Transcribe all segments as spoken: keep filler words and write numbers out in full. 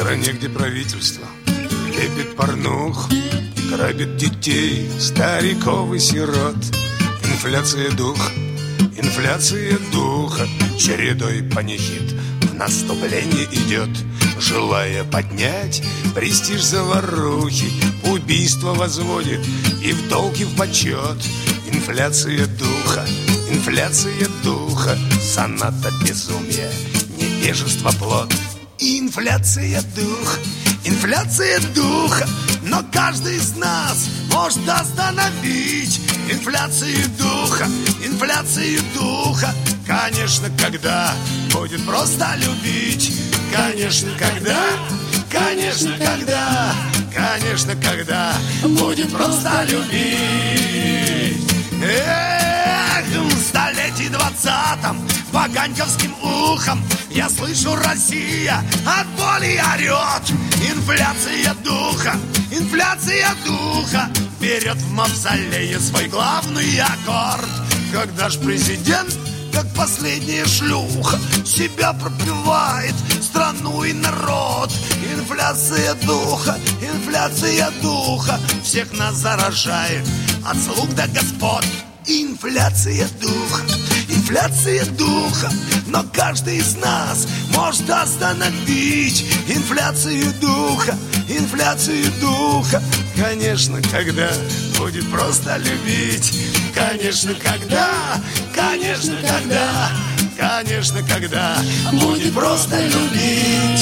стране, где правительство лепит порнух и грабит детей, стариков и сирот. Инфляция духа, инфляция духа чередой панихид в наступление идет, желая поднять престиж заварухи, убийство возводит и в долг и в почет. Инфляция духа, инфляция духа, соната безумия, невежество плод. Инфляция духа, инфляция духа, но каждый из нас может остановить инфляцию духа, инфляцию духа. Конечно, когда будет просто любить. Конечно, когда, конечно, когда, конечно, когда будет просто любить. Эх, в столетии двадцатом по ганьковским ухам я слышу, Россия от боли орет. Инфляция духа, инфляция духа берет в мавзолее свой главный аккорд. Когда ж президент, как последняя шлюха, себя пропивает страну и народ. Инфляция духа, инфляция духа всех нас заражает, от слуг до господ. Инфляция духа, инфляция духа, но каждый из нас может остановить инфляцию духа, инфляцию духа. Конечно, когда будет просто любить. Конечно, когда, конечно, когда, конечно, когда будет просто любить.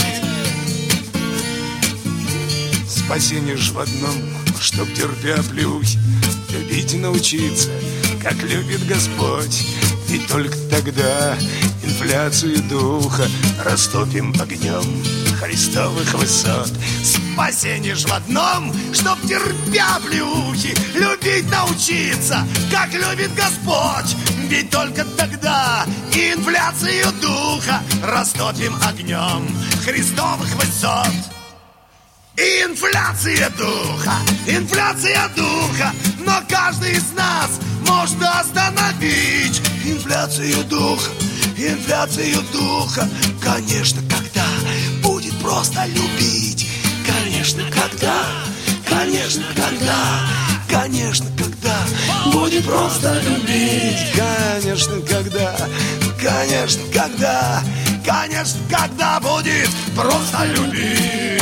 Спасение ж в одном, чтоб, терпя плюхи, любить и научиться, как любит Господь. И только тогда инфляцию духа растопим огнем христовых высот. Спасение ж в одном, чтоб, терпя плюхи, любить научиться, как любит Господь. Ведь только тогда инфляцию духа растопим огнем христовых высот. Инфляция духа, инфляция духа, но каждый из нас может остановить инфляцию духа, инфляцию духа. Конечно, когда будет просто любить. Конечно, когда, конечно, когда, конечно, когда будет просто любить. Конечно, когда, конечно, когда, конечно, когда будет просто любить.